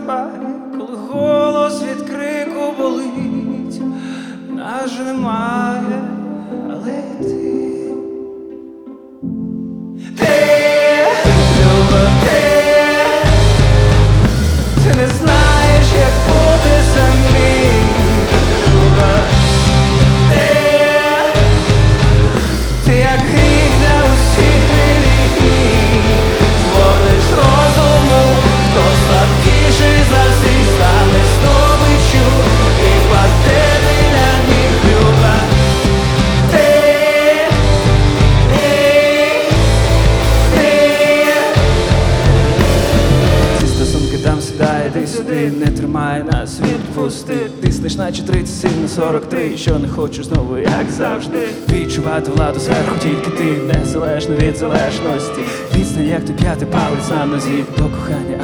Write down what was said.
запалі, коли голос від крику болить, нас же немає, але ти, люба, ти не знаєш, як бути самим, люба, ти як гріх для усіх релігій, зводиш розуму, хто слабкіший за всіх стане здобиччю і паде біля ніг, люба. Ці стосунки там сідає, ти сюди, не тримай нас, відпусти. Тиснеш наче 37 на 43, що не хочеш знову, як завжди. Відчувати владу зверху, тільки ти, незалежно від залежності. Відстань, як той п'ятий палець на нозі, до кохання